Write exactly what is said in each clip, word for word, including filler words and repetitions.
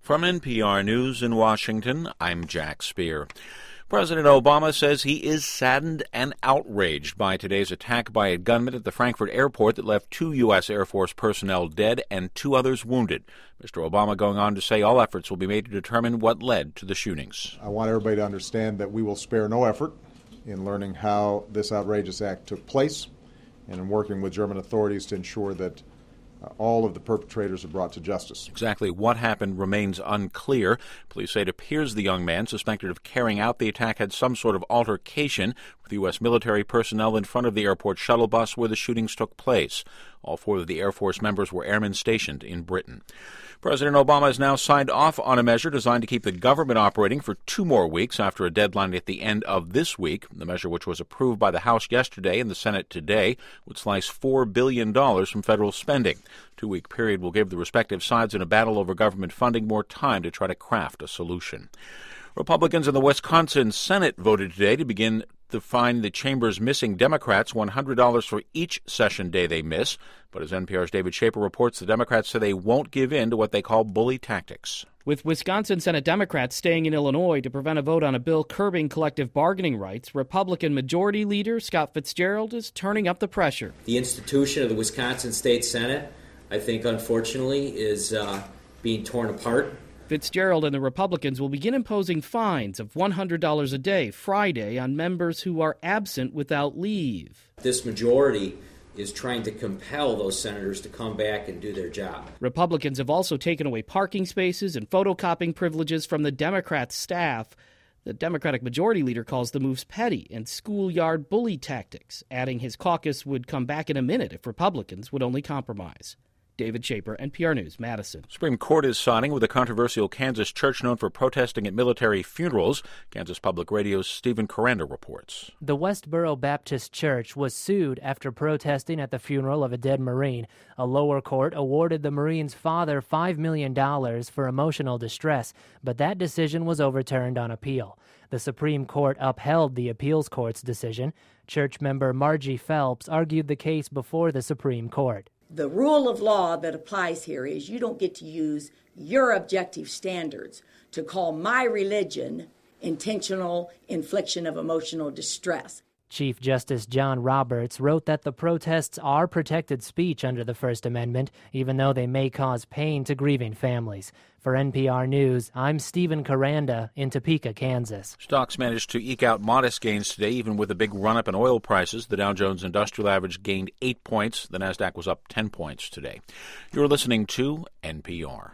From N P R News in Washington, I'm Jack Speer. President Obama says he is saddened and outraged by today's attack by a gunman at the Frankfurt airport that left two U S. Air Force personnel dead and two others wounded. Mister Obama going on to say all efforts will be made to determine what led to the shootings. I want everybody to understand that we will spare no effort in learning how this outrageous act took place and in working with German authorities to ensure that Uh, all of the perpetrators are brought to justice. Exactly what happened remains unclear. Police say it appears the young man suspected of carrying out the attack had some sort of altercation with U S military personnel in front of the airport shuttle bus where the shootings took place. All four of the Air Force members were airmen stationed in Britain. President Obama has now signed off on a measure designed to keep the government operating for two more weeks after a deadline at the end of this week. The measure, which was approved by the House yesterday and the Senate today, would slice four billion dollars from federal spending. The two-week period will give the respective sides in a battle over government funding more time to try to craft a solution. Republicans in the Wisconsin Senate voted today to begin to fine the chamber's missing Democrats one hundred dollars for each session day they miss. But as N P R's David Shaper reports, the Democrats say they won't give in to what they call bully tactics. With Wisconsin Senate Democrats staying in Illinois to prevent a vote on a bill curbing collective bargaining rights, Republican Majority Leader Scott Fitzgerald is turning up the pressure. The institution of the Wisconsin State Senate, I think, unfortunately, is uh, being torn apart. Fitzgerald and the Republicans will begin imposing fines of one hundred dollars a day Friday on members who are absent without leave. This majority is trying to compel those senators to come back and do their job. Republicans have also taken away parking spaces and photocopying privileges from the Democrats' staff. The Democratic Majority Leader calls the moves petty and schoolyard bully tactics, adding his caucus would come back in a minute if Republicans would only compromise. David Shaper, N P R News, Madison. Supreme Court is siding with a controversial Kansas church known for protesting at military funerals. Kansas Public Radio's Stephen Coranda reports. The Westboro Baptist Church was sued after protesting at the funeral of a dead Marine. A lower court awarded the Marine's father five million dollars for emotional distress, but that decision was overturned on appeal. The Supreme Court upheld the appeals court's decision. Church member Margie Phelps argued the case before the Supreme Court. The rule of law that applies here is you don't get to use your objective standards to call my religion intentional infliction of emotional distress. Chief Justice John Roberts wrote that the protests are protected speech under the First Amendment, even though they may cause pain to grieving families. For N P R News, I'm Stephen Coranda in Topeka, Kansas. Stocks managed to eke out modest gains today, even with a big run-up in oil prices. The Dow Jones Industrial Average gained eight points. The Nasdaq was up ten points today. You're listening to N P R.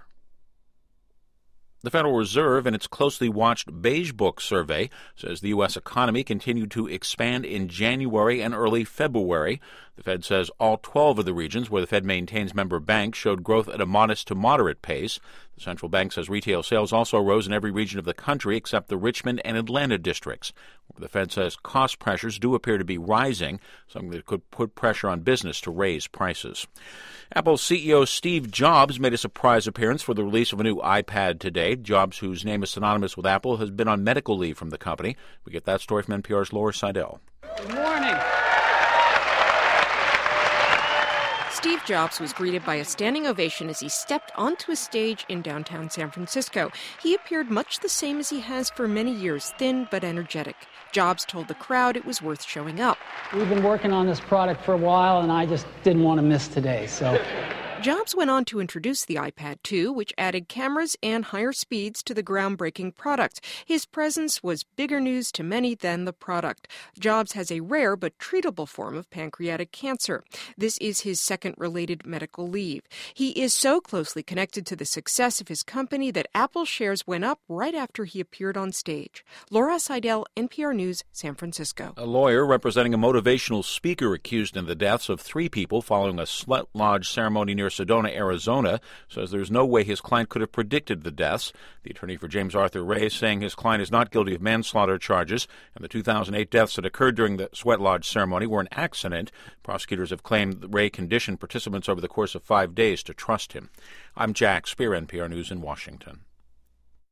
The Federal Reserve, in its closely watched Beige Book survey, says the U S economy continued to expand in January and early February. The Fed says all twelve of the regions where the Fed maintains member banks showed growth at a modest to moderate pace. The central bank says retail sales also rose in every region of the country except the Richmond and Atlanta districts. The Fed says cost pressures do appear to be rising, something that could put pressure on business to raise prices. Apple C E O Steve Jobs made a surprise appearance for the release of a new iPad today. Jobs, whose name is synonymous with Apple, has been on medical leave from the company. We get that story from N P R's Laura Seidel. Good morning. Steve Jobs was greeted by a standing ovation as he stepped onto a stage in downtown San Francisco. He appeared much the same as he has for many years, thin but energetic. Jobs told the crowd it was worth showing up. We've been working on this product for a while, and I just didn't want to miss today, so... Jobs went on to introduce the iPad two, which added cameras and higher speeds to the groundbreaking product. His presence was bigger news to many than the product. Jobs has a rare but treatable form of pancreatic cancer. This is his second related medical leave. He is so closely connected to the success of his company that Apple shares went up right after he appeared on stage. Laura Seidel, N P R News, San Francisco. A lawyer representing a motivational speaker accused in the deaths of three people following a sweat lodge ceremony near Sedona, Arizona, says there's no way his client could have predicted the deaths. The attorney for James Arthur Ray is saying his client is not guilty of manslaughter charges, and the two thousand eight deaths that occurred during the sweat lodge ceremony were an accident. Prosecutors have claimed that Ray conditioned participants over the course of five days to trust him. I'm Jack Speer, N P R News in Washington.